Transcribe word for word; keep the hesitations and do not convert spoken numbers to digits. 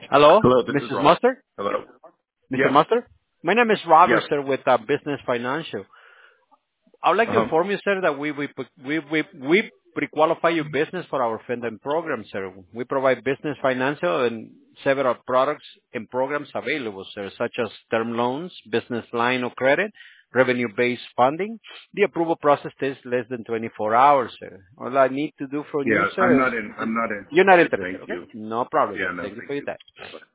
Hello, Hello, this is missus Robert. Mustard? Hello. mister Yes. Mustard? My name is Robert, Yes. sir, with uh, Business Financial. I would like to Uh-huh. inform you, sir, that we we we we, we pre-qualify your business for our funding program, sir. We provide business financial and several products and programs available, sir, such as term loans, business line of credit, revenue-based funding. The approval process takes less than twenty-four hours, sir. All I need to do from you, Yeah, I'm sir, is not in. I'm not you're not interested. interested, Thank okay? you. No problem, Yeah, sir. no, Thank you thank for your you. time. Bye-bye.